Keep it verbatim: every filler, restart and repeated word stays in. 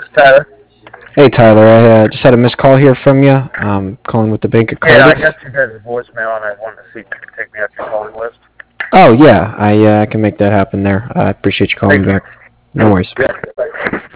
Tyler. Hey Tyler, I uh, just had a missed call here from you. Um, calling with the Bank of Yeah, I Cardiff. got you guys' voicemail, and I wanted to see if you could take me off your calling list. Oh yeah, I uh, can make that happen there. I appreciate you calling Thank me you. back. No worries. Yeah.